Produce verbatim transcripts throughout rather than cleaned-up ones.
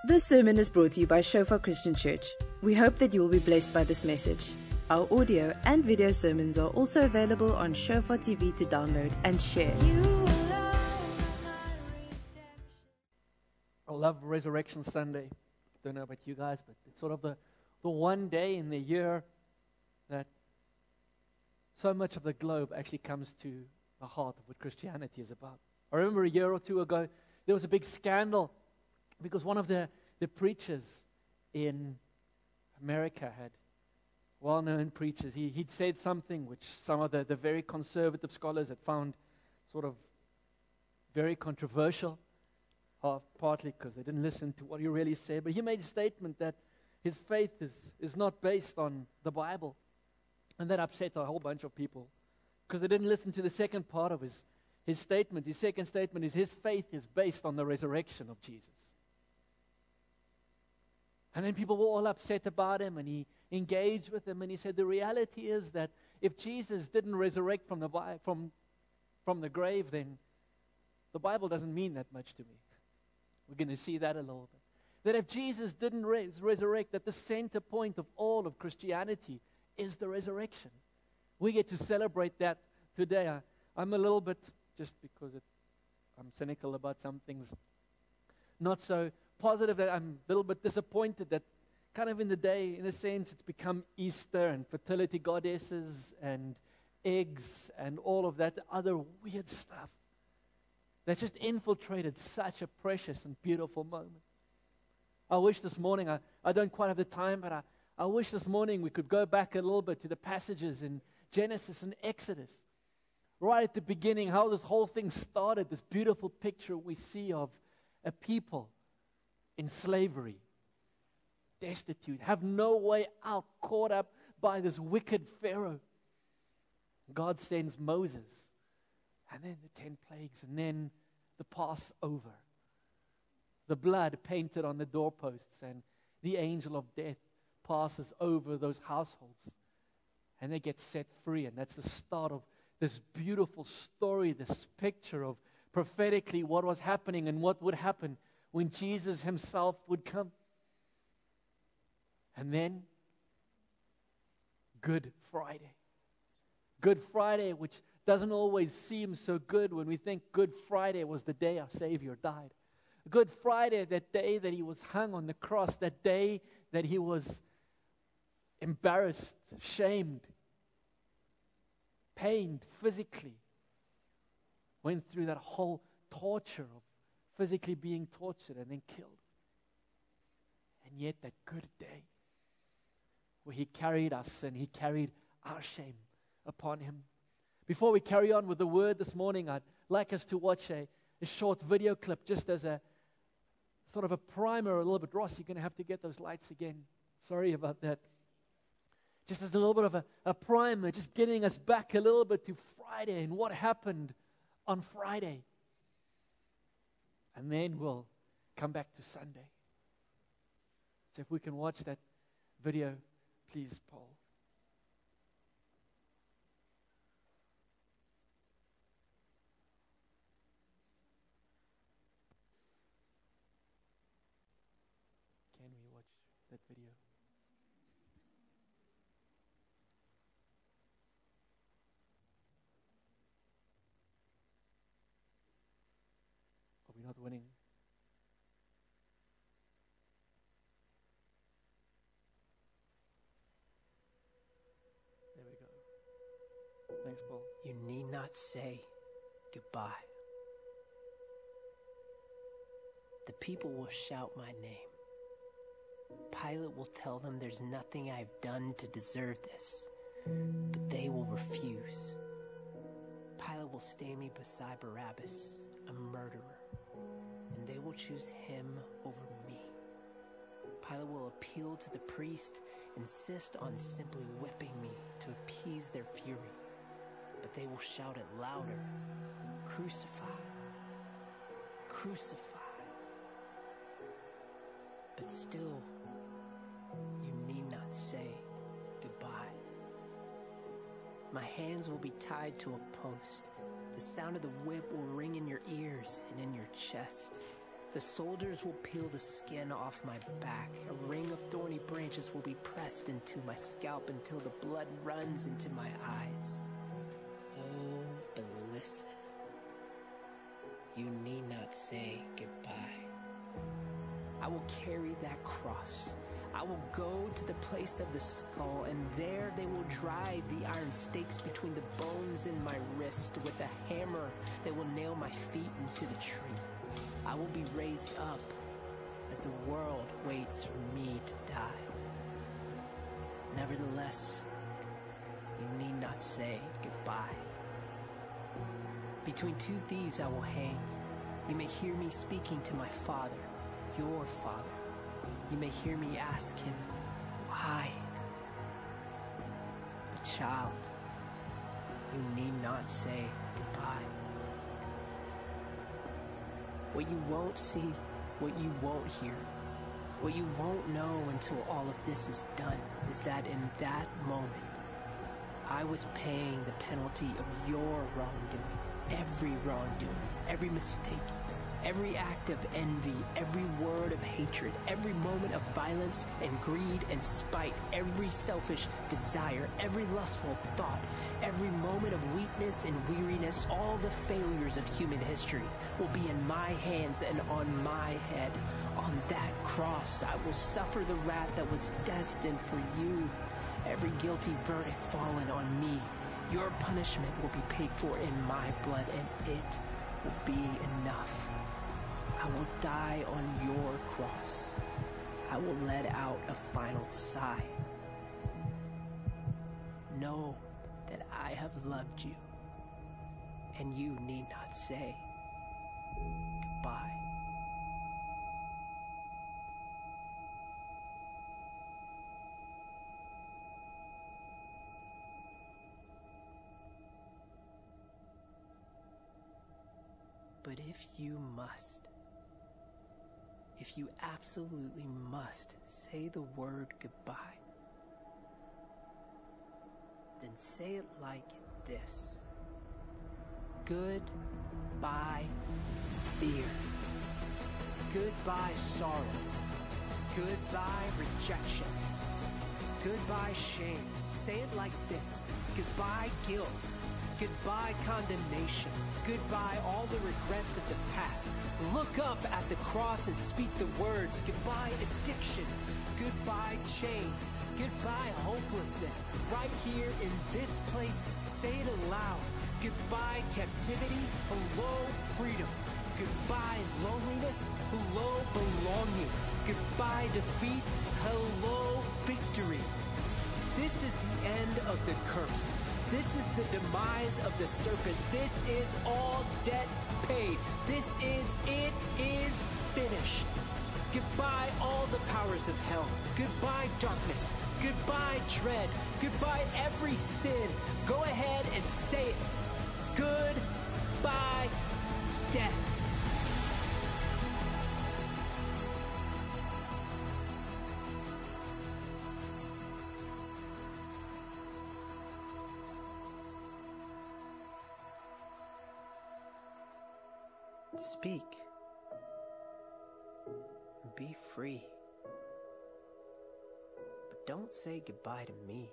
This sermon is brought to you by Shofar Christian Church. We hope that you will be blessed by this message. Our audio and video sermons are also available on Shofar T V to download and share. I love Resurrection Sunday. Don't know about you guys, but it's sort of the, the one day in the year that so much of the globe actually comes to the heart of what Christianity is about. I remember a year or two ago, there was a big scandal because one of the, the preachers in America had, well-known preachers, he, he'd said something which some of the, the very conservative scholars had found sort of very controversial, half, partly because they didn't listen to what he really said, but he made a statement that his faith is, is not based on the Bible. And that upset a whole bunch of people because they didn't listen to the second part of his, his statement. His second statement is his faith is based on the resurrection of Jesus. And then people were all upset about him, and he engaged with them, and he said, the reality is that if Jesus didn't resurrect from the, from, from the grave, then the Bible doesn't mean that much to me. We're going to see that a little bit. That if Jesus didn't res- resurrect, that the center point of all of Christianity is the resurrection. We get to celebrate that today. I, I'm a little bit, just because it, I'm cynical about some things, not so positive, that I'm a little bit disappointed that kind of in the day, in a sense, it's become Easter and fertility goddesses and eggs and all of that other weird stuff that's just infiltrated such a precious and beautiful moment. I wish this morning, I, I don't quite have the time, but I, I wish this morning we could go back a little bit to the passages in Genesis and Exodus. Right at the beginning, how this whole thing started, this beautiful picture we see of a people in slavery, destitute, have no way out, caught up by this wicked Pharaoh. God sends Moses, and then the ten plagues, and then the Passover. The blood painted on the doorposts, and the angel of death passes over those households, and they get set free. And that's the start of this beautiful story, this picture of prophetically what was happening and what would happen when Jesus himself would come. And then Good Friday. Good Friday, which doesn't always seem so good when we think Good Friday was the day our Savior died. Good Friday, that day that he was hung on the cross, that day that he was embarrassed, shamed, pained physically, went through that whole torture of physically being tortured and then killed. And yet that good day where he carried us and he carried our shame upon him. Before we carry on with the word this morning, I'd like us to watch a, a short video clip just as a sort of a primer a little bit. Ross, you're going to have to get those lights again. Sorry about that. Just as a little bit of a, a primer, just getting us back a little bit to Friday and what happened on Friday. And then we'll come back to Sunday. So if we can watch that video, please, Paul. Can we watch that video? Are we not winning? There we go. Thanks, Paul. You need not say goodbye. The people will shout my name. Pilate will tell them there's nothing I've done to deserve this, but they will refuse. Pilate will stand me beside Barabbas, a murderer, and they will choose him over me. Pilate will appeal to the priest, insist on simply whipping me to appease their fury, but they will shout it louder, crucify, crucify. But still, you need not say goodbye. My hands will be tied to a post. The sound of the whip will ring in your ears and in your chest. The soldiers will peel the skin off my back. A ring of thorny branches will be pressed into my scalp until the blood runs into my eyes. Oh, but listen. You need not say goodbye. I will carry that cross. I will go to the place of the skull, and there they will drive the iron stakes between the bones in my wrist. With a hammer, they will nail my feet into the tree. I will be raised up as the world waits for me to die. Nevertheless, you need not say goodbye. Between two thieves I will hang. You may hear me speaking to my Father, your Father. You may hear me ask him, why? But child, you need not say goodbye. What you won't see, what you won't hear, what you won't know until all of this is done, is that in that moment, I was paying the penalty of your wrongdoing. Every wrongdoing, every mistake, every act of envy, every word of hatred, every moment of violence and greed and spite, every selfish desire, every lustful thought, every moment of weakness and weariness, all the failures of human history will be in my hands and on my head. On that cross, I will suffer the wrath that was destined for you. Every guilty verdict fallen on me. Your punishment will be paid for in my blood, and it will be enough. I will die on your cross. I will let out a final sigh. Know that I have loved you, and you need not say goodbye. But if you must, if you absolutely must say the word goodbye, then say it like this. Goodbye, fear. Goodbye, sorrow. Goodbye, rejection. Goodbye, shame. Say it like this. Goodbye, guilt. Goodbye, condemnation. Goodbye, all the regrets of the past. Look up at the cross and speak the words. Goodbye, addiction. Goodbye, chains. Goodbye, hopelessness. Right here in this place, say it aloud. Goodbye, captivity. Hello, freedom. Goodbye, loneliness. Hello, belonging. Goodbye, defeat. Hello, victory. This is the end of the curse. This is the demise of the serpent. This is all debts paid. This is, it is finished. Goodbye all the powers of hell. Goodbye darkness. Goodbye dread. Goodbye every sin. Go ahead and say it. Goodbye death. Speak. Be free. But don't say goodbye to me.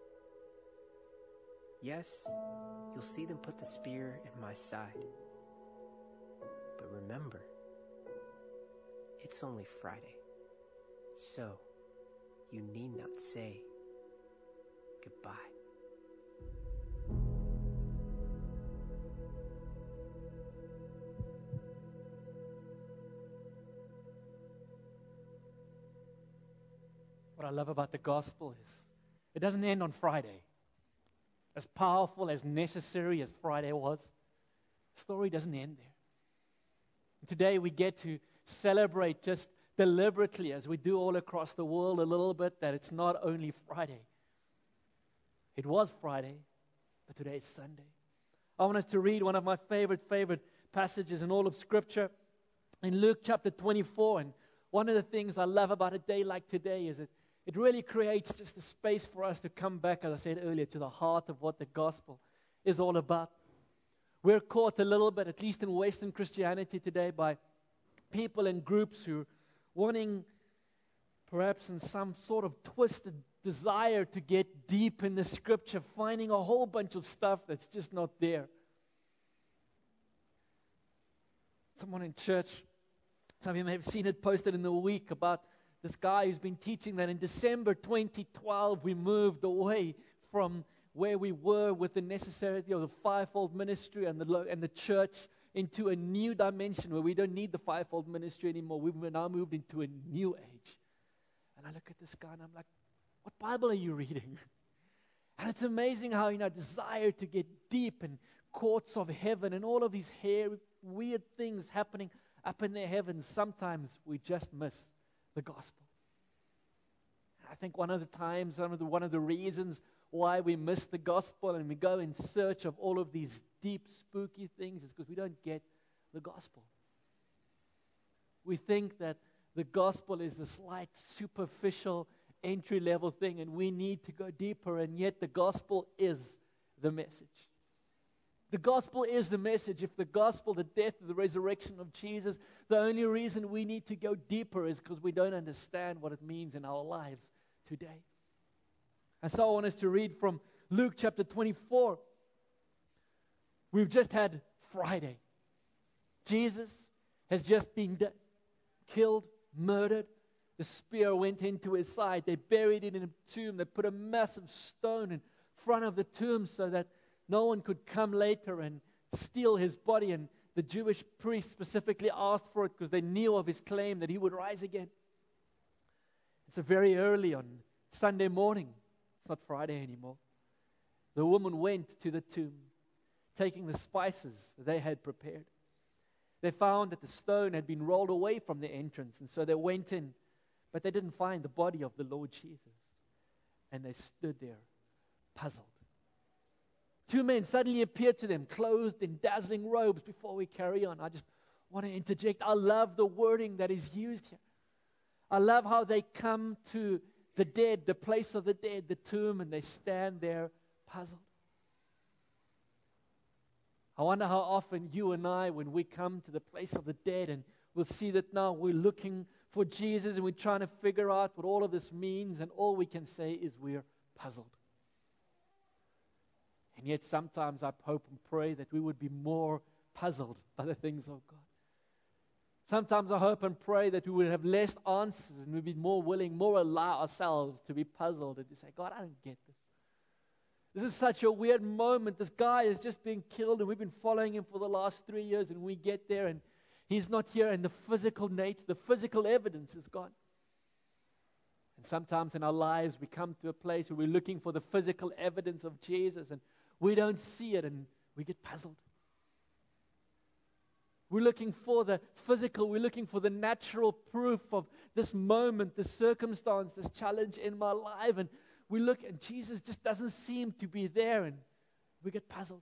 Yes, you'll see them put the spear in my side. But remember, it's only Friday. So, you need not say goodbye. What I love about the gospel is it doesn't end on Friday. As powerful, as necessary as Friday was, the story doesn't end there. And today we get to celebrate just deliberately, as we do all across the world a little bit, that it's not only Friday. It was Friday, but today is Sunday. I want us to read one of my favorite, favorite passages in all of Scripture in Luke chapter twenty-four. And one of the things I love about a day like today is it It really creates just a space for us to come back, as I said earlier, to the heart of what the gospel is all about. We're caught a little bit, at least in Western Christianity today, by people and groups who are wanting, perhaps in some sort of twisted desire, to get deep in the Scripture, finding a whole bunch of stuff that's just not there. Someone in church, some of you may have seen it posted in the week about this guy who's been teaching that in December twenty twelve we moved away from where we were with the necessity of the fivefold ministry and the lo- and the church into a new dimension where we don't need the fivefold ministry anymore. We've now moved into a new age. And I look at this guy and I'm like, what Bible are you reading? And it's amazing how, you know, desire to get deep in courts of heaven and all of these hair, weird things happening up in the heavens. Sometimes we just miss the gospel. I think one of the times, one of the, one of the reasons why we miss the gospel and we go in search of all of these deep, spooky things is because we don't get the gospel. We think that the gospel is this light, superficial, entry-level thing, and we need to go deeper, and yet the gospel is the message. The gospel is the message. If the gospel, the death, the resurrection of Jesus, the only reason we need to go deeper is because we don't understand what it means in our lives today. And so I want us to read from Luke chapter twenty-four. We've just had Friday. Jesus has just been de- killed, murdered. The spear went into his side. They buried it in a tomb. They put a massive stone in front of the tomb so that no one could come later and steal his body. And the Jewish priests specifically asked for it because they knew of his claim that he would rise again. It's a very early on Sunday morning. It's not Friday anymore. The woman went to the tomb, taking the spices they had prepared. They found that the stone had been rolled away from the entrance, and so they went in, but they didn't find the body of the Lord Jesus. And they stood there, puzzled. Two men suddenly appeared to them, clothed in dazzling robes. Before we carry on, I just want to interject. I love the wording that is used here. I love how they come to the dead, the place of the dead, the tomb, and they stand there puzzled. I wonder how often you and I, when we come to the place of the dead, and we'll see that now we're looking for Jesus and we're trying to figure out what all of this means, and all we can say is we're puzzled. And yet sometimes I hope and pray that we would be more puzzled by the things of God. Sometimes I hope and pray that we would have less answers and we'd be more willing, more allow ourselves to be puzzled and to say, God, I don't get this. This is such a weird moment. This guy is just being killed and we've been following him for the last three years and we get there and he's not here and the physical nature, the physical evidence is gone. And sometimes in our lives we come to a place where we're looking for the physical evidence of Jesus and we don't see it and we get puzzled. We're looking for the physical, we're looking for the natural proof of this moment, this circumstance, this challenge in my life. And we look and Jesus just doesn't seem to be there and we get puzzled.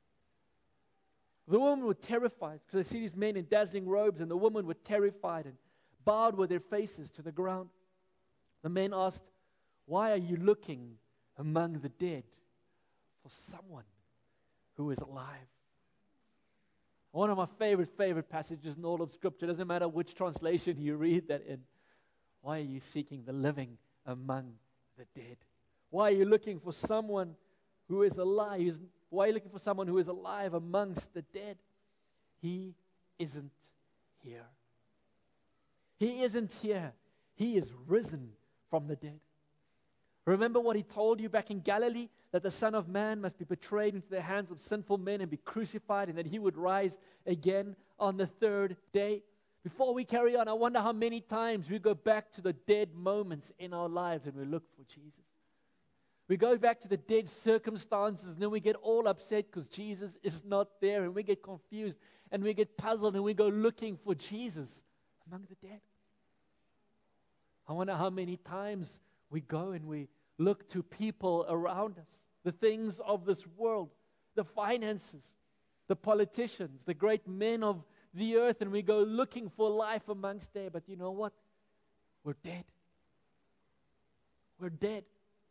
The women were terrified because they see these men in dazzling robes, and the women were terrified and bowed with their faces to the ground. The men asked, why are you looking among the dead for someone who is alive? One of my favorite, favorite passages in all of Scripture, doesn't matter which translation you read that in. Why are you seeking the living among the dead? Why are you looking for someone who is alive? Why are you looking for someone who is alive amongst the dead? He isn't here. He isn't here. He is risen from the dead. Remember what he told you back in Galilee, that the Son of Man must be betrayed into the hands of sinful men and be crucified, and that he would rise again on the third day. Before we carry on, I wonder how many times we go back to the dead moments in our lives and we look for Jesus. We go back to the dead circumstances and then we get all upset because Jesus is not there, and we get confused and we get puzzled and we go looking for Jesus among the dead. I wonder how many times we go and we look to people around us, the things of this world, the finances, the politicians, the great men of the earth, and we go looking for life amongst there. But you know what? We're dead. We're dead.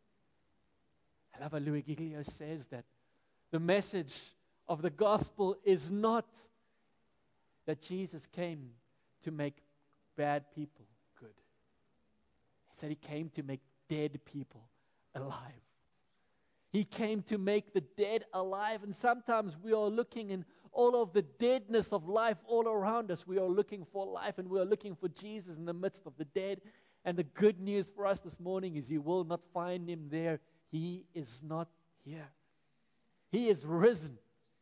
I love how Louis Giglio says that the message of the gospel is not that Jesus came to make bad people good. He said he came to make dead people alive. He came to make the dead alive. And sometimes we are looking in all of the deadness of life all around us. We are looking for life, and we are looking for Jesus in the midst of the dead. And the good news for us this morning is you will not find him there. He is not here. He is risen.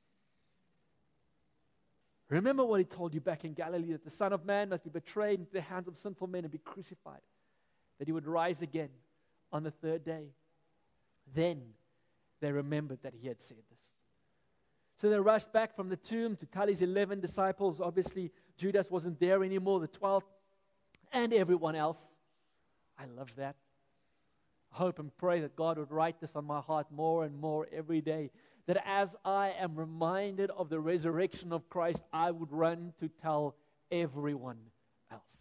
Remember what he told you back in Galilee, that the Son of Man must be betrayed into the hands of sinful men and be crucified, that he would rise again on the third day. Then they remembered that he had said this. So they rushed back from the tomb to tell his eleven disciples. Obviously, Judas wasn't there anymore, the twelfth, and everyone else. I love that. I hope and pray that God would write this on my heart more and more every day, that as I am reminded of the resurrection of Christ, I would run to tell everyone else.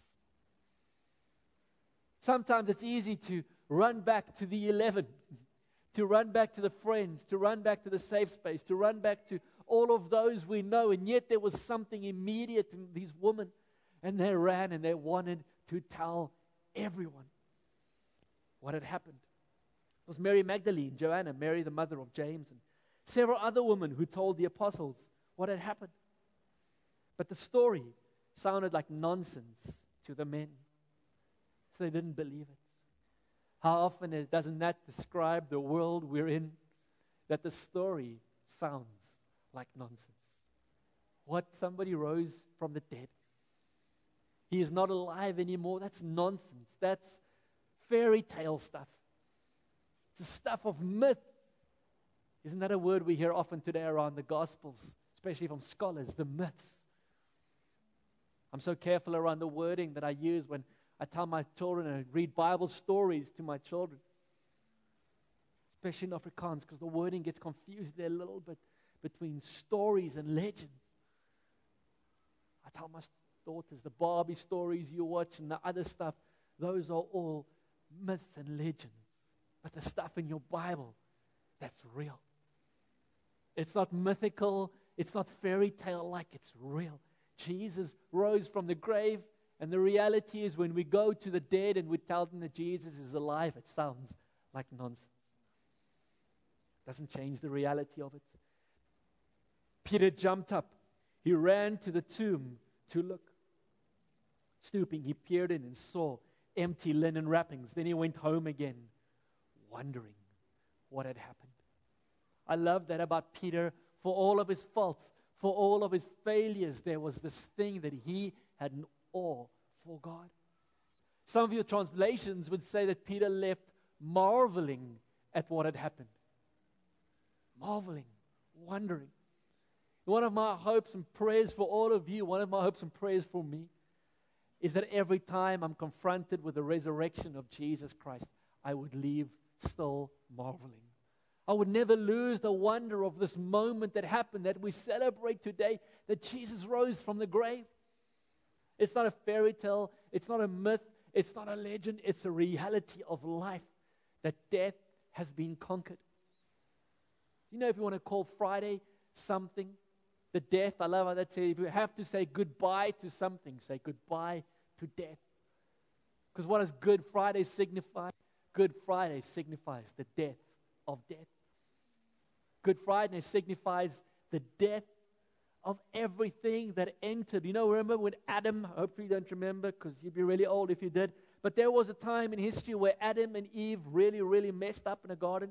Sometimes it's easy to run back to the eleven, to run back to the friends, to run back to the safe space, to run back to all of those we know, and yet there was something immediate in these women, and they ran and they wanted to tell everyone what had happened. It was Mary Magdalene, Joanna, Mary the mother of James, and several other women who told the apostles what had happened. But the story sounded like nonsense to the men, so they didn't believe it. How often is, doesn't that describe the world we're in? That the story sounds like nonsense. What? Somebody rose from the dead. He is not alive anymore. That's nonsense. That's fairy tale stuff. It's the stuff of myth. Isn't that a word we hear often today around the Gospels, especially from scholars, the myths? I'm so careful around the wording that I use when I tell my children and read Bible stories to my children, especially in Afrikaans, because the wording gets confused there a little bit between stories and legends. I tell my daughters the Barbie stories you watch and the other stuff, those are all myths and legends. But the stuff in your Bible, that's real. It's not mythical, it's not fairy tale like, it's real. Jesus rose from the grave. And the reality is when we go to the dead and we tell them that Jesus is alive, it sounds like nonsense. Doesn't change the reality of it. Peter jumped up. He ran to the tomb to look. Stooping, he peered in and saw empty linen wrappings. Then he went home again, wondering what had happened. I love that about Peter. For all of his faults, for all of his failures, there was this thing that he had an awe for God. Some of your translations would say that Peter left marveling at what had happened. Marveling, wondering. One of my hopes and prayers for all of you, one of my hopes and prayers for me, is that every time I'm confronted with the resurrection of Jesus Christ, I would leave still marveling. I would never lose the wonder of this moment that happened, that we celebrate today, that Jesus rose from the grave. It's not a fairy tale. It's not a myth. It's not a legend. It's a reality of life, that death has been conquered. You know, if you want to call Friday something, the death, I love how that says, if you have to say goodbye to something, say goodbye to death. Because what does Good Friday signify? Good Friday signifies the death of death. Good Friday signifies the death of everything that entered. You know, remember when Adam, hopefully you don't remember because you'd be really old if you did, but there was a time in history where Adam and Eve really, really messed up in a garden.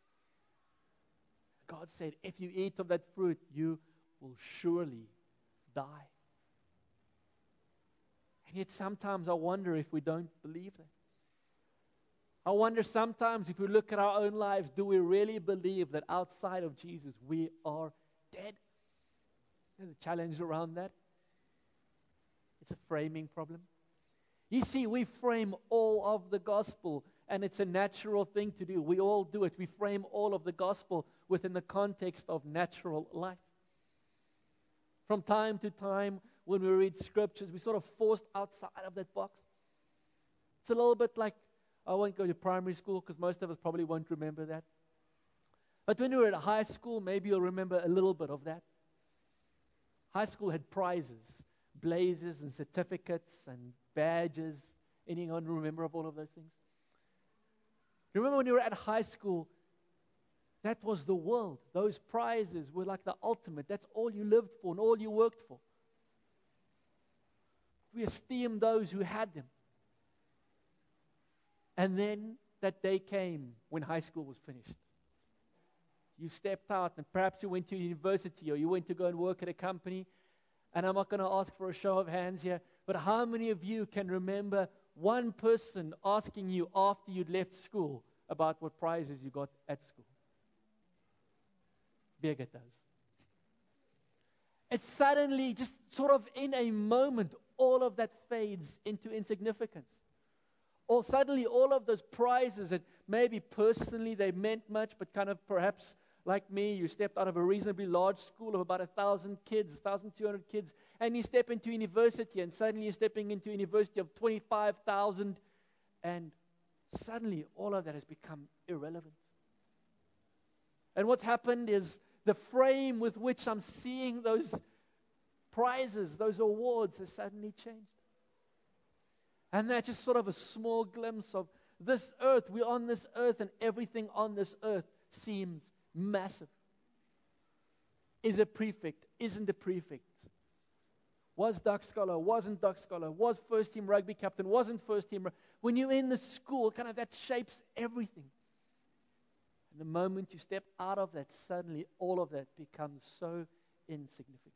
God said, if you eat of that fruit, you will surely die. And yet sometimes I wonder if we don't believe that. I wonder sometimes if we look at our own lives, do we really believe that outside of Jesus we are dead? The challenge around that, it's a framing problem. You see, we frame all of the gospel, and it's a natural thing to do. We all do it. We frame all of the gospel within the context of natural life. From time to time, when we read scriptures, we're sort of forced outside of that box. It's a little bit like, I won't go to primary school because most of us probably won't remember that. But when we were at high school, maybe you'll remember a little bit of that. High school had prizes, blazers and certificates and badges. Anyone remember of all of those things? Remember when you were at high school, that was the world. Those prizes were like the ultimate. That's all you lived for and all you worked for. We esteemed those who had them. And then that day came when high school was finished. You stepped out and perhaps you went to university or you went to go and work at a company. And I'm not going to ask for a show of hands here, but how many of you can remember one person asking you after you'd left school about what prizes you got at school? Birgit does. It's suddenly, just sort of in a moment, all of that fades into insignificance. Or suddenly all of those prizes that maybe personally they meant much, but kind of perhaps like me, you stepped out of a reasonably large school of about a thousand kids, one thousand two hundred kids, and you step into university, and suddenly you're stepping into a university of twenty-five thousand, and suddenly all of that has become irrelevant. And what's happened is the frame with which I'm seeing those prizes, those awards, has suddenly changed. And that's just sort of a small glimpse of this earth. We're on this earth, and everything on this earth seems massive. Is a prefect? Isn't a prefect? Was Duck Scholar? Wasn't Duck Scholar? Was first team rugby captain? Wasn't first team rugby? When you're in the school, kind of that shapes everything. And the moment you step out of that, suddenly all of that becomes so insignificant.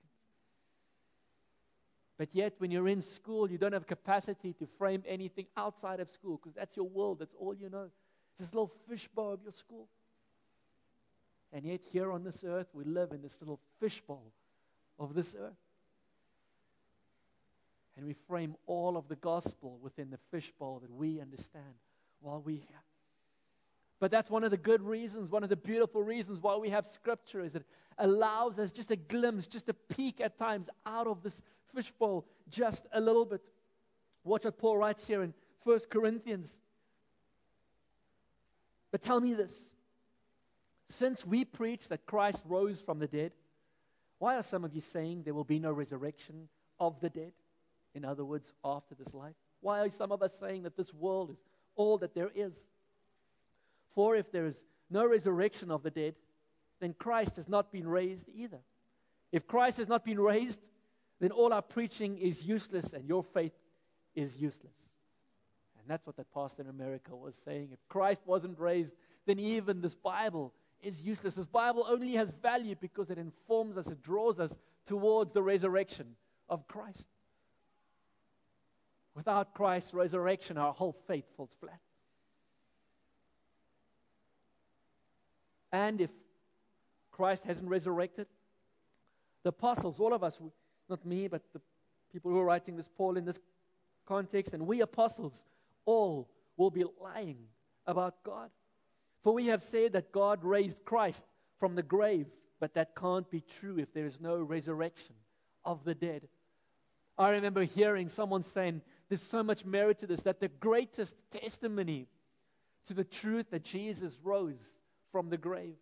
But yet, when you're in school, you don't have capacity to frame anything outside of school because that's your world. That's all you know. It's this little fishbowl of your school. And yet, here on this earth, we live in this little fishbowl of this earth. And we frame all of the gospel within the fishbowl that we understand while we're here. But that's one of the good reasons, one of the beautiful reasons why we have Scripture, is it allows us just a glimpse, just a peek at times out of this fishbowl just a little bit. Watch what Paul writes here in First Corinthians. But tell me this. Since we preach that Christ rose from the dead, why are some of you saying there will be no resurrection of the dead? In other words, after this life. Why are some of us saying that this world is all that there is? For if there is no resurrection of the dead, then Christ has not been raised either. If Christ has not been raised, then all our preaching is useless and your faith is useless. And that's what that pastor in America was saying. If Christ wasn't raised, then even this Bible is useless. This Bible only has value because it informs us, it draws us towards the resurrection of Christ. Without Christ's resurrection, our whole faith falls flat. And if Christ hasn't resurrected, the apostles, all of us, not me, but the people who are writing this, Paul in this context, and we apostles, all will be lying about God. For we have said that God raised Christ from the grave, but that can't be true if there is no resurrection of the dead. I remember hearing someone saying, there's so much merit to this, that the greatest testimony to the truth that Jesus rose from the grave.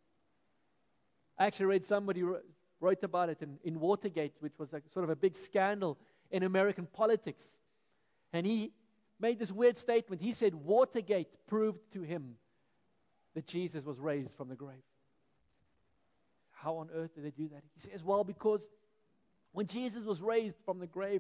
I actually read somebody wrote, wrote about it in, in Watergate, which was like sort of a big scandal in American politics. And he made this weird statement. He said Watergate proved to him that Jesus was raised from the grave. How on earth did they do that? He says, well, because when Jesus was raised from the grave,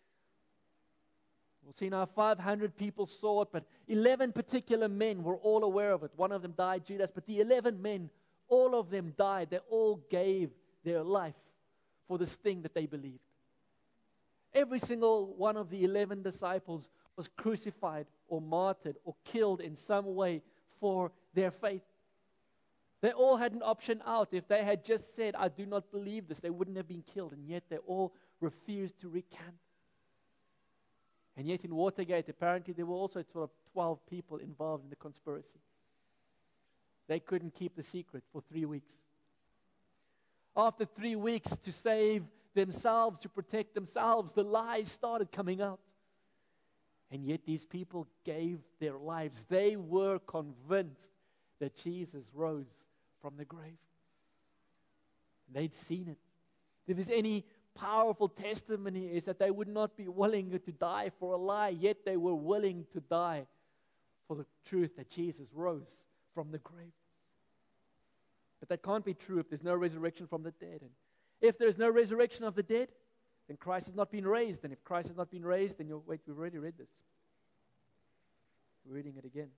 we'll see now five hundred people saw it, but eleven particular men were all aware of it. One of them died, Judas, but the eleven men, all of them died. They all gave their life for this thing that they believed. Every single one of the eleven disciples was crucified or martyred or killed in some way for their faith. They all had an option out. If they had just said, I do not believe this, they wouldn't have been killed, and yet they all refused to recant. And yet in Watergate, apparently there were also sort of twelve people involved in the conspiracy. They couldn't keep the secret for three weeks. After three weeks, to save themselves, to protect themselves, the lies started coming out. And yet these people gave their lives. They were convinced that Jesus rose from the grave. They'd seen it. If there's any powerful testimony is that they would not be willing to die for a lie, yet they were willing to die for the truth that Jesus rose from the grave. But that can't be true if there's no resurrection from the dead. And if there's no resurrection of the dead, then Christ has not been raised. And if Christ has not been raised, then you'll, wait, we've already read this. We're reading it again.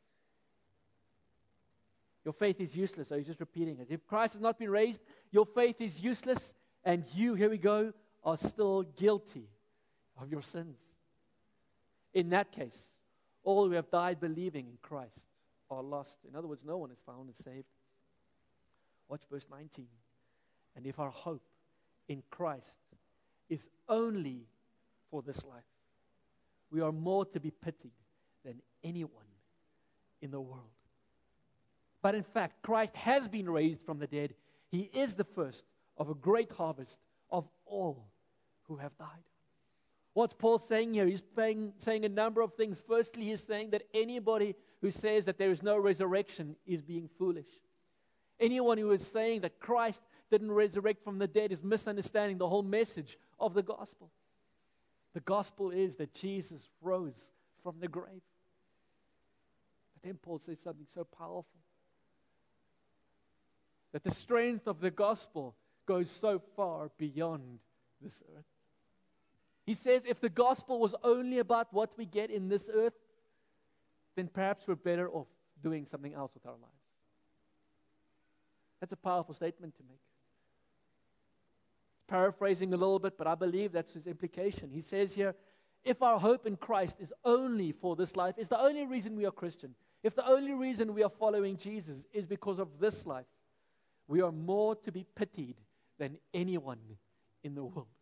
Your faith is useless. So he's just repeating it. If Christ has not been raised, your faith is useless. And you, here we go, are still guilty of your sins. In that case, all who have died believing in Christ are lost. In other words, no one is found and saved. Watch verse nineteen. And if our hope in Christ is only for this life, we are more to be pitied than anyone in the world. But in fact, Christ has been raised from the dead. He is the first of a great harvest of all who have died. What's Paul saying here? He's saying, saying a number of things. Firstly, he's saying that anybody who says that there is no resurrection is being foolish. Anyone who is saying that Christ didn't resurrect from the dead is misunderstanding the whole message of the gospel. The gospel is that Jesus rose from the grave. But then Paul says something so powerful. That the strength of the gospel goes so far beyond this earth. He says if the gospel was only about what we get in this earth, then perhaps we're better off doing something else with our lives. That's a powerful statement to make. It's paraphrasing a little bit, but I believe that's his implication. He says here, if our hope in Christ is only for this life, is the only reason we are Christian, if the only reason we are following Jesus is because of this life, we are more to be pitied than anyone in the world.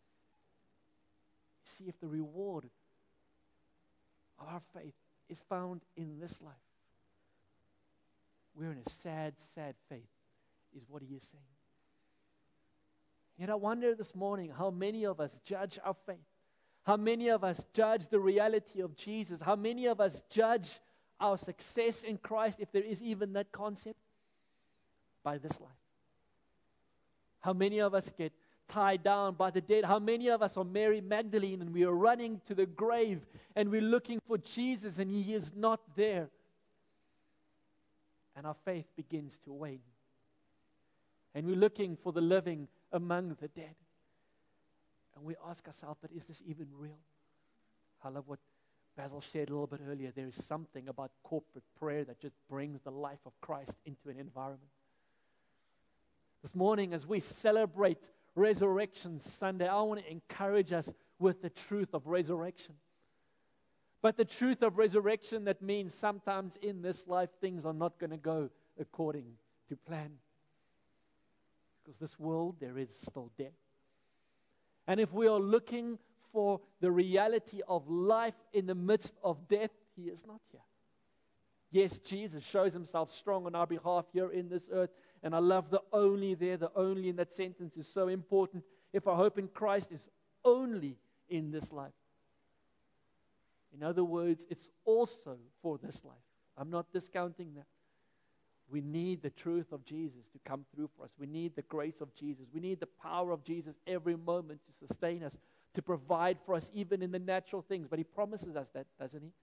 See, if the reward of our faith is found in this life, we're in a sad, sad faith, is what he is saying. Yet I wonder this morning how many of us judge our faith, how many of us judge the reality of Jesus, how many of us judge our success in Christ, if there is even that concept, by this life. How many of us get tied down by the dead? How many of us are Mary Magdalene and we are running to the grave and we're looking for Jesus and he is not there? And our faith begins to wane. And we're looking for the living among the dead. And we ask ourselves, but is this even real? I love what Basil shared a little bit earlier. There is something about corporate prayer that just brings the life of Christ into an environment. This morning, as we celebrate Resurrection Sunday, I want to encourage us with the truth of resurrection. But the truth of resurrection, that means sometimes in this life things are not going to go according to plan. Because this world, there is still death. And if we are looking for the reality of life in the midst of death, he is not here. Yes, Jesus shows himself strong on our behalf here in this earth. And I love the only there. The only in that sentence is so important. If our hope in Christ is only in this life. In other words, it's also for this life. I'm not discounting that. We need the truth of Jesus to come through for us. We need the grace of Jesus. We need the power of Jesus every moment to sustain us, to provide for us even in the natural things. But he promises us that, doesn't he?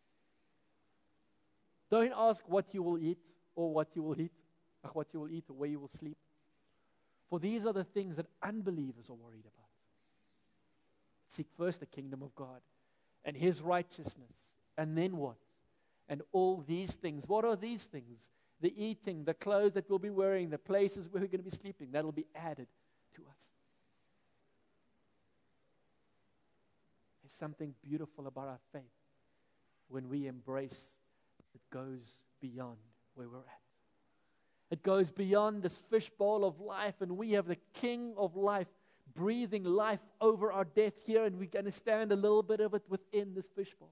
Don't ask what you will eat or what you will eat, or what you will eat or where you will sleep. For these are the things that unbelievers are worried about. Seek first the kingdom of God and his righteousness. And then what? And all these things. What are these things? The eating, the clothes that we'll be wearing, the places where we're going to be sleeping. That'll be added to us. There's something beautiful about our faith when we embrace it goes beyond where we're at. It goes beyond this fishbowl of life, and we have the King of life breathing life over our death here, and we understand a little bit of it within this fishbowl.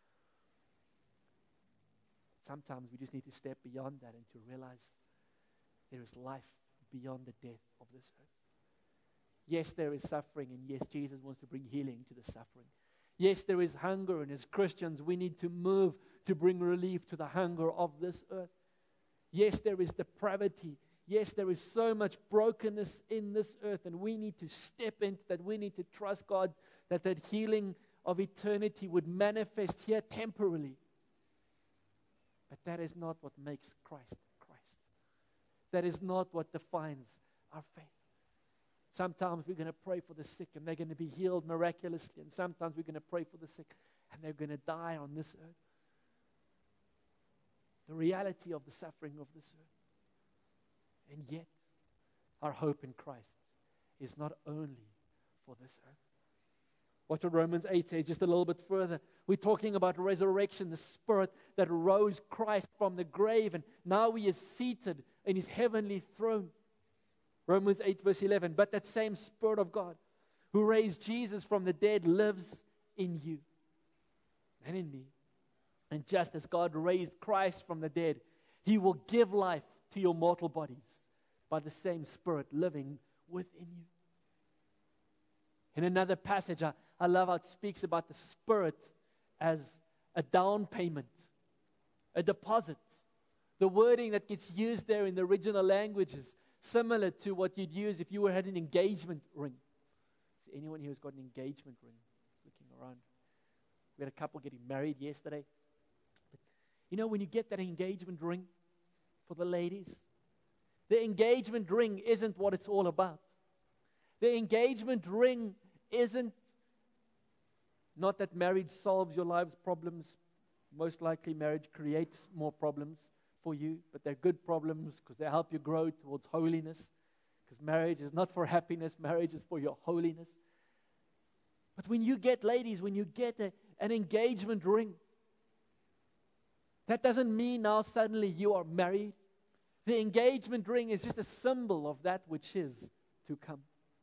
Sometimes we just need to step beyond that and to realize there is life beyond the death of this earth. Yes, there is suffering, and yes, Jesus wants to bring healing to the suffering. Yes, there is hunger, and as Christians, we need to move to bring relief to the hunger of this earth. Yes, there is depravity. Yes, there is so much brokenness in this earth, and we need to step into that. We need to trust God that that healing of eternity would manifest here temporarily. But that is not what makes Christ Christ. That is not what defines our faith. Sometimes we're going to pray for the sick and they're going to be healed miraculously. And sometimes we're going to pray for the sick and they're going to die on this earth. The reality of the suffering of this earth. And yet, our hope in Christ is not only for this earth. Watch what Romans eight says just a little bit further. We're talking about resurrection, the Spirit that rose Christ from the grave, and now He is seated in His heavenly throne. Romans eight verse eleven, but that same Spirit of God who raised Jesus from the dead lives in you and in me. And just as God raised Christ from the dead, He will give life to your mortal bodies by the same Spirit living within you. In another passage, I, I love how it speaks about the Spirit as a down payment, a deposit. The wording that gets used there in the original language is similar to what you'd use if you were had an engagement ring. Is there anyone here who's got an engagement ring? Looking around. We had a couple getting married yesterday. But you know, when you get that engagement ring for the ladies, the engagement ring isn't what it's all about. The engagement ring isn't, not that marriage solves your life's problems. Most likely marriage creates more problems for you, but they're good problems because they help you grow towards holiness. Because marriage is not for happiness, marriage is for your holiness. But when you get, ladies, when you get a, an engagement ring, that doesn't mean now suddenly you are married. The engagement ring is just a symbol of that which is to come.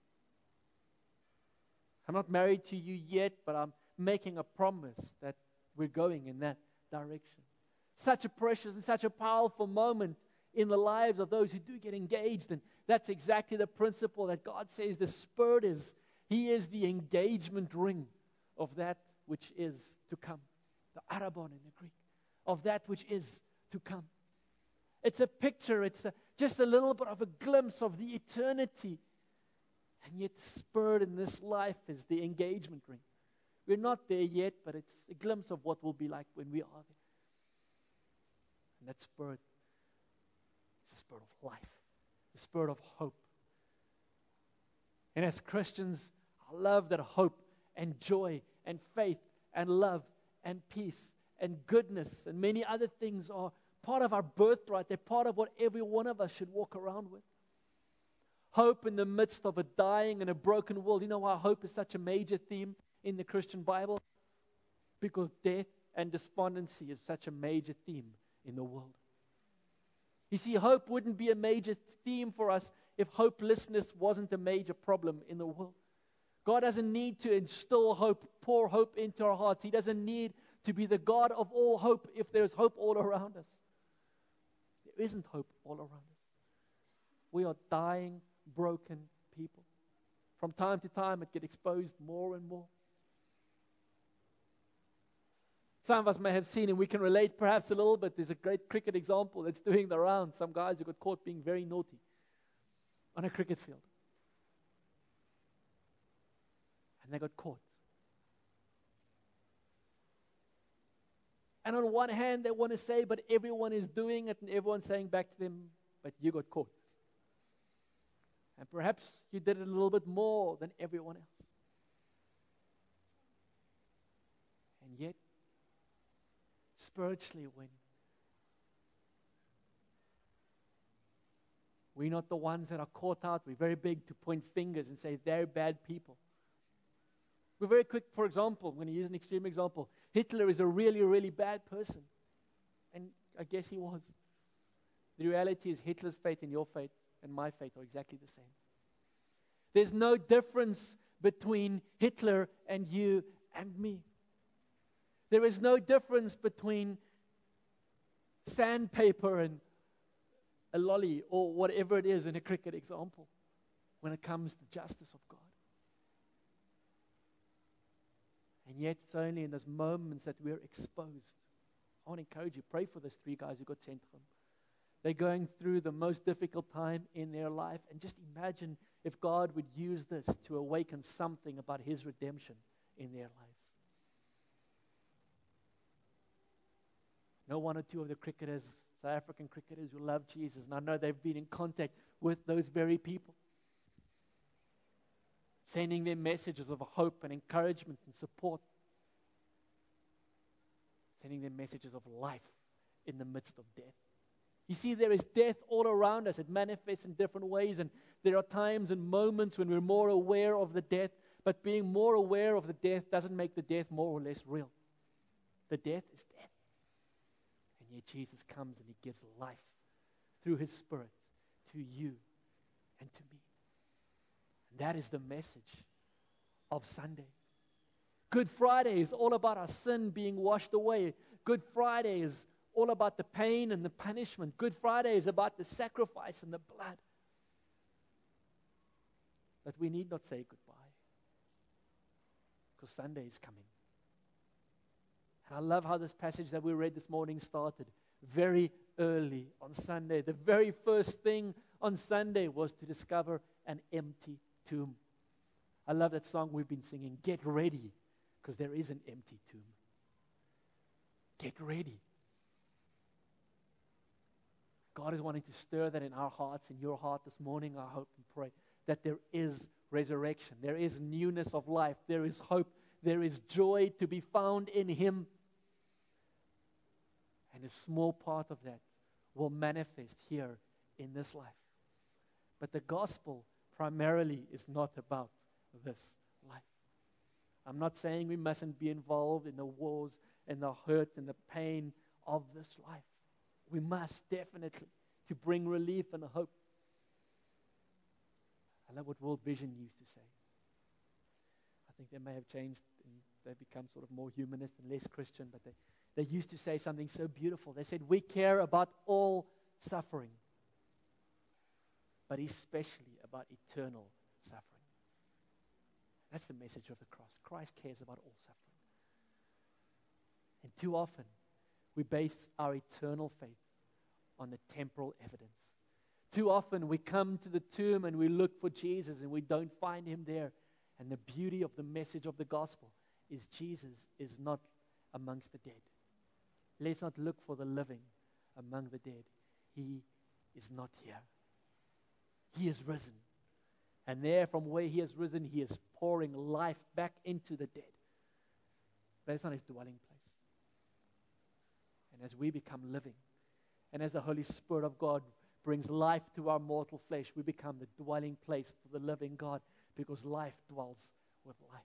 I'm not married to you yet, but I'm making a promise that we're going in that direction. Such a precious and such a powerful moment in the lives of those who do get engaged. And that's exactly the principle that God says the Spirit is. He is the engagement ring of that which is to come. The arabon in the Greek. Of that which is to come. It's a picture. It's a, just a little bit of a glimpse of the eternity. And yet the Spirit in this life is the engagement ring. We're not there yet, but it's a glimpse of what will be like when we are there. And that Spirit is the Spirit of life, the Spirit of hope. And as Christians, I love that hope and joy and faith and love and peace and goodness and many other things are part of our birthright. They're part of what every one of us should walk around with. Hope in the midst of a dying and a broken world. You know why hope is such a major theme in the Christian Bible? Because death and despondency is such a major theme in the world. You see, hope wouldn't be a major theme for us if hopelessness wasn't a major problem in the world. God doesn't need to instill hope, pour hope into our hearts. He doesn't need to be the God of all hope if there's hope all around us. There isn't hope all around us. We are dying, broken people. From time to time, it gets exposed more and more. Some of us may have seen, and we can relate perhaps a little bit. There's a great cricket example that's doing the round. Some guys who got caught being very naughty on a cricket field. And they got caught. And on one hand, they want to say, but everyone is doing it, and everyone's saying back to them, but you got caught. And perhaps you did it a little bit more than everyone else. And yet, spiritually, when we're not the ones that are caught out, we're very big to point fingers and say they're bad people. We're very quick, for example, I'm going to use an extreme example. Hitler is a really, really bad person. And I guess he was. The reality is Hitler's fate and your fate and my fate are exactly the same. There's no difference between Hitler and you and me. There is no difference between sandpaper and a lolly or whatever it is in a cricket example when it comes to justice of God. And yet it's only in those moments that we're exposed. I want to encourage you, pray for those three guys who got sent home. They're going through the most difficult time in their life. And just imagine if God would use this to awaken something about His redemption in their lives. No one or two of the cricketers, South African cricketers who love Jesus, and I know they've been in contact with those very people, sending them messages of hope and encouragement and support, sending them messages of life in the midst of death. You see, there is death all around us. It manifests in different ways, and there are times and moments when we're more aware of the death, but being more aware of the death doesn't make the death more or less real. The death is death. And yet Jesus comes and He gives life through His Spirit to you and to me. And that is the message of Sunday. Good Friday is all about our sin being washed away. Good Friday is all about the pain and the punishment. Good Friday is about the sacrifice and the blood. But we need not say goodbye, because Sunday is coming. And I love how this passage that we read this morning started very early on Sunday. The very first thing on Sunday was to discover an empty tomb. I love that song we've been singing, Get Ready, because there is an empty tomb. Get ready. God is wanting to stir that in our hearts, in your heart this morning, I hope and pray, that there is resurrection, there is newness of life, there is hope, there is joy to be found in Him. And a small part of that will manifest here in this life. But the gospel primarily is not about this life. I'm not saying we mustn't be involved in the wars and the hurt and the pain of this life. We must definitely, to bring relief and hope. I love what World Vision used to say. I think they may have changed and they've become sort of more humanist and less Christian, but they, they used to say something so beautiful. They said, we care about all suffering, but especially about eternal suffering. That's the message of the cross. Christ cares about all suffering. And too often, we base our eternal faith on the temporal evidence. Too often we come to the tomb and we look for Jesus and we don't find Him there. And the beauty of the message of the gospel is Jesus is not amongst the dead. Let's not look for the living among the dead. He is not here. He is risen. And there from where He has risen, He is pouring life back into the dead. But it's not His dwelling place. And as we become living, and as the Holy Spirit of God brings life to our mortal flesh, we become the dwelling place for the living God, because life dwells with life.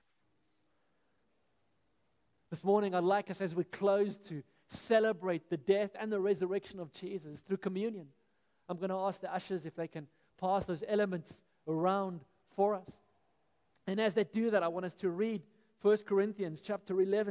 This morning, I'd like us, as we close, to celebrate the death and the resurrection of Jesus through communion. I'm going to ask the ushers if they can pass those elements around for us. And as they do that, I want us to read First Corinthians chapter eleven.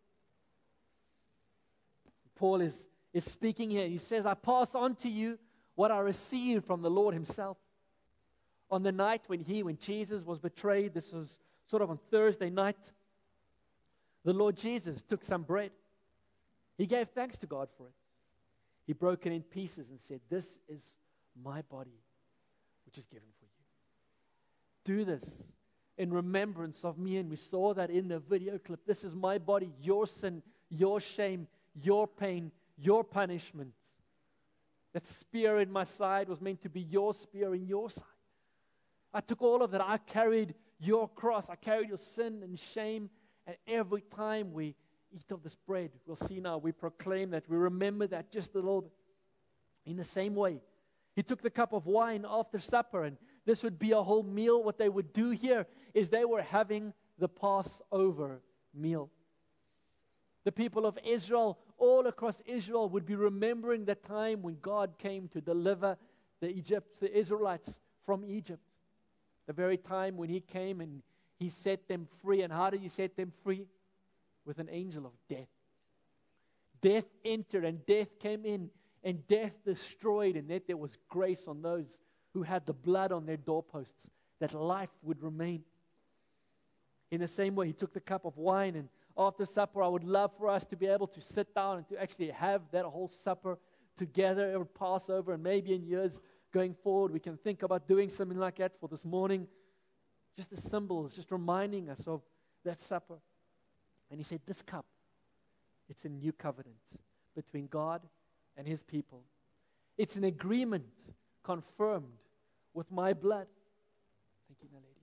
Paul is, is speaking here. He says, I pass on to you what I received from the Lord Himself. On the night when He, when Jesus was betrayed, this was sort of on Thursday night, the Lord Jesus took some bread. He gave thanks to God for it. He broke it in pieces and said, this is my body, which is given for you. Do this in remembrance of me. And we saw that in the video clip. This is my body, your sin, your shame, your pain, your punishment. That spear in my side was meant to be your spear in your side. I took all of that. I carried your cross. I carried your sin and shame. And every time we eat of this bread, we'll see now, we proclaim that. We remember that just a little bit. In the same way, He took the cup of wine after supper, and this would be a whole meal. What they would do here is they were having the Passover meal. The people of Israel, all across Israel, would be remembering the time when God came to deliver the Egypt, the Israelites from Egypt. The very time when He came and He set them free. And how did He set them free? With an angel of death. Death entered and death came in, and death destroyed, and that there was grace on those who had the blood on their doorposts, that life would remain. In the same way, He took the cup of wine, and after supper, I would love for us to be able to sit down and to actually have that whole supper together over Passover, and maybe in years going forward, we can think about doing something like that for this morning. Just the symbols, just reminding us of that supper. And he said, this cup, it's a new covenant between God and his people. It's an agreement confirmed with my blood. Thank you, Naledi.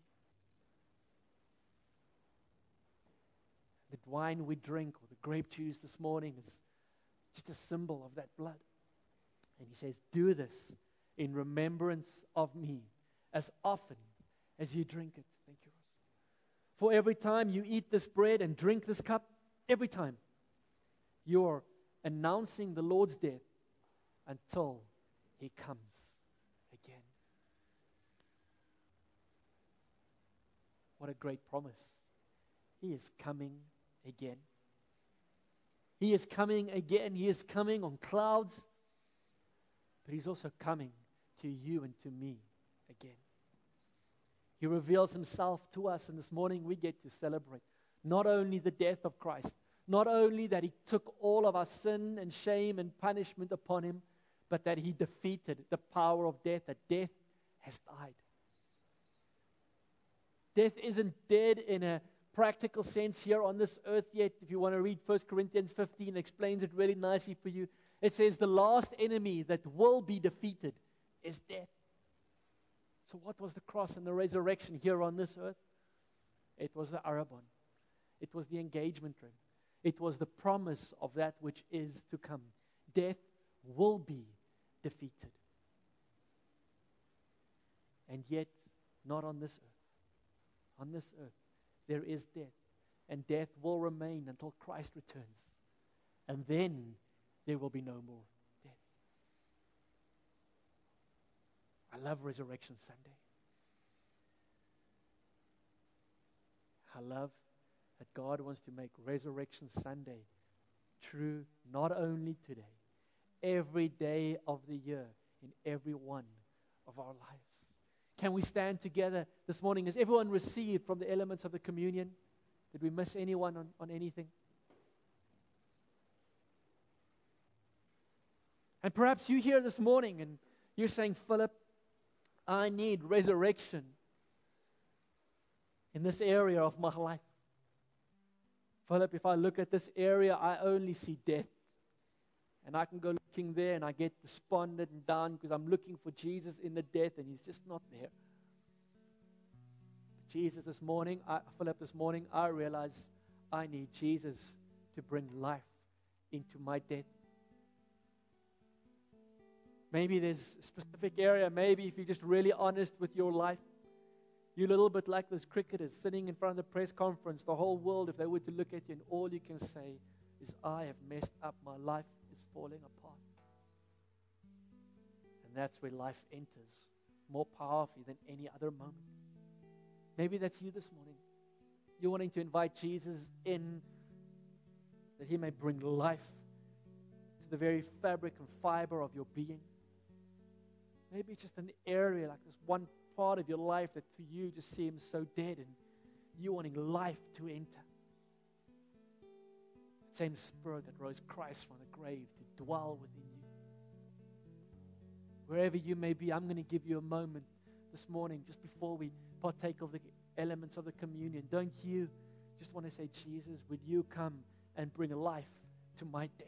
The wine we drink, or the grape juice this morning, is just a symbol of that blood. And he says, do this in remembrance of me as often as you drink it. Thank you, Ross. For every time you eat this bread and drink this cup, every time, you're announcing the Lord's death until he comes again. What a great promise. He is coming again. He is coming again. He is coming on clouds, but he's also coming to you and to me again. He reveals himself to us, and this morning we get to celebrate not only the death of Christ, not only that he took all of our sin and shame and punishment upon him, but that he defeated the power of death, that death has died. Death isn't dead in a practical sense here on this earth yet. If you want to read First Corinthians fifteen, it explains it really nicely for you. It says the last enemy that will be defeated is death. So what was the cross and the resurrection here on this earth? It was the Arabon. It was the engagement ring. It was the promise of that which is to come. Death will be defeated. And yet, not on this earth. On this earth, there is death. And death will remain until Christ returns. And then there will be no more death. I love Resurrection Sunday. I love that God wants to make Resurrection Sunday true not only today, every day of the year, in every one of our lives. Can we stand together this morning? Has everyone received from the elements of the communion? Did we miss anyone on, on anything? And perhaps you're here this morning and you're saying, Philip, I need resurrection in this area of my life. Philip, if I look at this area, I only see death. And I can go looking there and I get despondent and down because I'm looking for Jesus in the death and he's just not there. But Jesus, this morning, I, Philip, this morning, I realize I need Jesus to bring life into my death. Maybe there's a specific area, maybe if you're just really honest with your life, you're a little bit like those cricketers sitting in front of the press conference. The whole world, if they were to look at you and all you can say is, I have messed up, my life is falling apart. And that's where life enters more powerfully than any other moment. Maybe that's you this morning. You're wanting to invite Jesus in that he may bring life to the very fabric and fiber of your being. Maybe it's just an area like this one part of your life that to you just seems so dead and you wanting life to enter. The same spirit that rose Christ from the grave to dwell within you. Wherever you may be, I'm going to give you a moment this morning just before we partake of the elements of the communion. Don't you just want to say, Jesus, would you come and bring life to my death?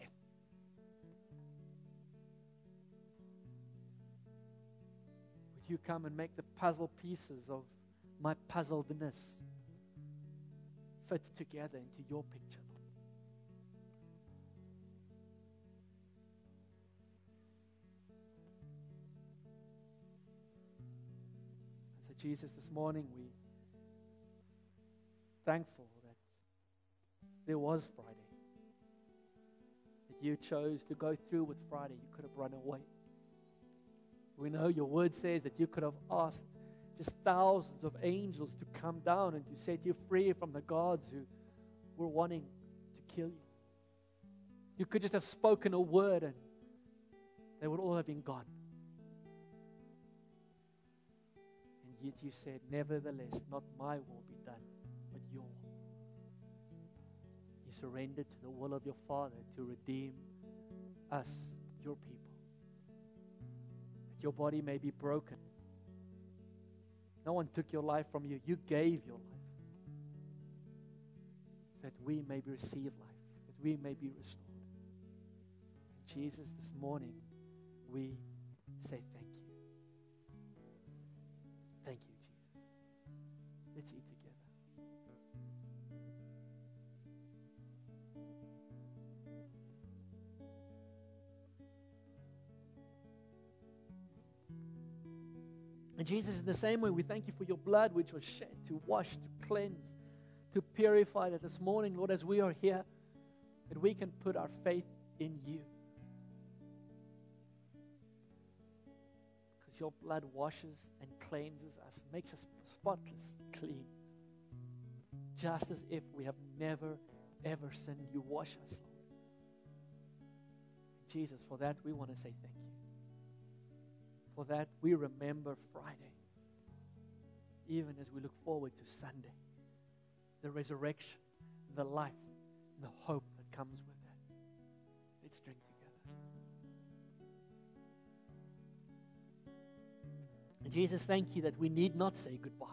You come and make the puzzle pieces of my puzzledness fit together into your picture. And so Jesus, this morning we thankful that there was Friday, that you chose to go through with Friday. You could have run away. We know your word says that you could have asked just thousands of angels to come down and to set you free from the gods who were wanting to kill you. You could just have spoken a word and they would all have been gone. And yet you said, nevertheless, not my will be done, but your. You surrendered to the will of your Father to redeem us, your people. your body may be broken. No one took your life from you. You gave your life. That we may receive life. That we may be restored. And Jesus, this morning, we say thank you. Thank you, Jesus. Let's eat together. And Jesus, in the same way, we thank you for your blood which was shed to wash, to cleanse, to purify. That this morning, Lord, as we are here, that we can put our faith in you. Because your blood washes and cleanses us, makes us spotless, clean. Just as if we have never, ever sinned, you wash us, Lord. Jesus, for that we want to say thank you. For that, we remember Friday, even as we look forward to Sunday, the resurrection, the life, the hope that comes with that. Let's drink together. And Jesus, thank you that we need not say goodbye.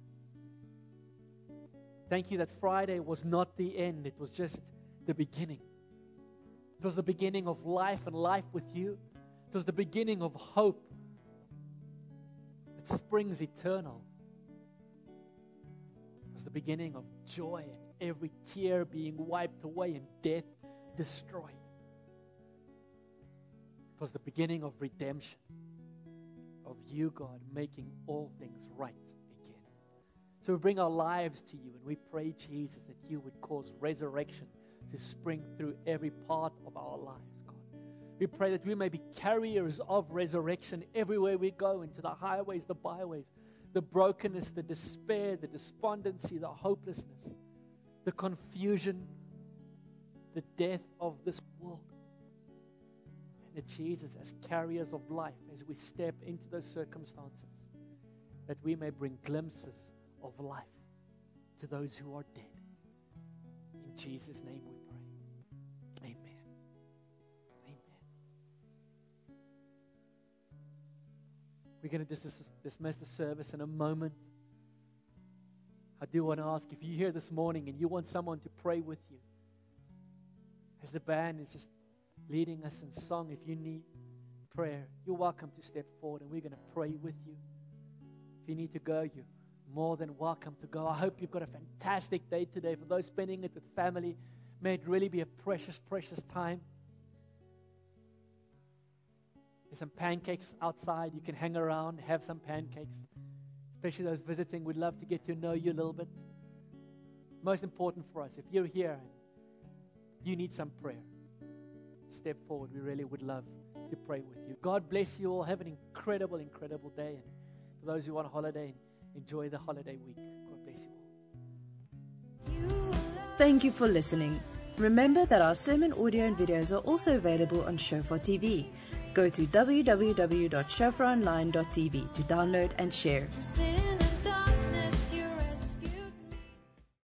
Thank you that Friday was not the end, it was just the beginning. It was the beginning of life and life with you. It was the beginning of hope. Springs eternal. It was the beginning of joy and every tear being wiped away and death destroyed. It was the beginning of redemption, of you, God, making all things right again. So we bring our lives to you and we pray, Jesus, that you would cause resurrection to spring through every part of our lives. We pray that we may be carriers of resurrection everywhere we go, into the highways, the byways, the brokenness, the despair, the despondency, the hopelessness, the confusion, the death of this world. And that Jesus, as carriers of life, as we step into those circumstances, that we may bring glimpses of life to those who are dead. In Jesus' name we pray. Amen. We're going to dis- dismiss the service in a moment. I do want to ask, if you're here this morning and you want someone to pray with you, as the band is just leading us in song, if you need prayer, you're welcome to step forward and we're going to pray with you. If you need to go, you're more than welcome to go. I hope you've got a fantastic day today. For those spending it with family, may it really be a precious, precious time. There's some pancakes outside. You can hang around, have some pancakes. Especially those visiting, we'd love to get to know you a little bit. Most important for us, if you're here and you need some prayer, step forward. We really would love to pray with you. God bless you all. Have an incredible, incredible day. And for those who are on holiday, enjoy the holiday week. God bless you all. Thank you for listening. Remember that our sermon audio and videos are also available on Shofar T V. Go to w w w dot shofar online dot t v to download and share.